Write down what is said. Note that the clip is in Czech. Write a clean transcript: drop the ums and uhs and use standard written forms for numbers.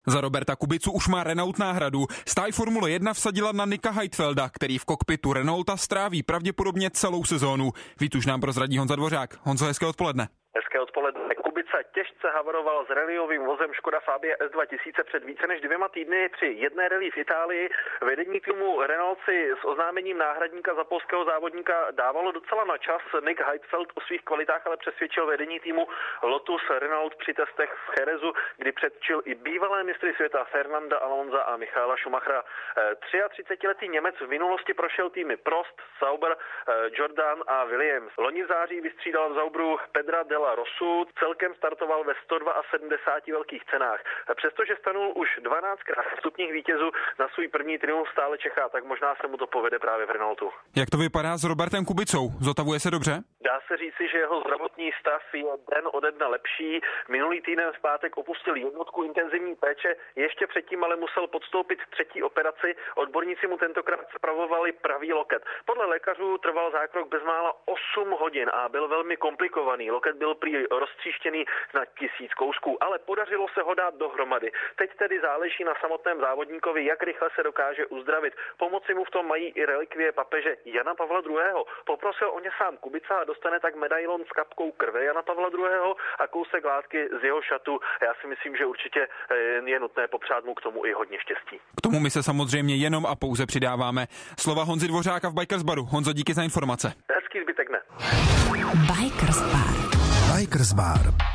Za Roberta Kubicu už má Renault náhradu. Stáj Formule 1 vsadila na Nicka Heidfelda, který v kokpitu Renaulta stráví pravděpodobně celou sezónu. Víc už nám prozradí Honza Dvořák. Honzo, hezké odpoledne. Hezké odpoledne. Kubica těžce havaroval s rallyovým vozem Škoda Fabia S2000 před více než 2 týdny při jedné rally v Itálii. Vedení týmu Renault si s oznámením náhradníka za polského závodníka dávalo docela na čas. Nick Heidfeld o svých kvalitách ale přesvědčil vedení týmu Lotus Renault při testech v Jerezu, kdy předčil i bývalé mistry světa Fernanda Alonsa a Michaela Schumachera. 33-letý Němec v minulosti prošel týmy Prost, Sauber, Jordan a Williams. Loni v září vystřídal v Sauberu Pedra de la Rosu. Celkem startoval ve 172 velkých cenách. Přestože stanul už 12krát vstupních vítězů, na svůj první triumf stále čeká, tak možná se mu to povede právě v Renaultu. Jak to vypadá s Robertem Kubicou? Zotavuje se dobře? Dá se říci, že jeho zdravotní stav je den ode dne lepší. Minulý týden v pátek opustil jednotku intenzivní péče, ještě předtím ale musel podstoupit 3. operaci. Odborníci mu tentokrát spravovali pravý loket. Podle lékařů trval zákrok bezmála 8 hodin a byl velmi komplikovaný. Loket byl prý roztříštěný na 1000 kousků, ale podařilo se ho dát dohromady. Teď tedy záleží na samotném závodníkovi, jak rychle se dokáže uzdravit. Pomoci mu v tom mají i relikvie papeže Jana Pavla II. Poprosil o ně sám Kubica a dostane tak medailon s kapkou krve Jana Pavla II. A kousek látky z jeho šatu. Já si myslím, že určitě je nutné popřát mu k tomu i hodně štěstí. K tomu my se samozřejmě jenom a pouze přidáváme. Slova Honzy Dvořáka v Bikers Baru. Honzo, díky za informace. Hezký zbytek dne. Bikers Bar.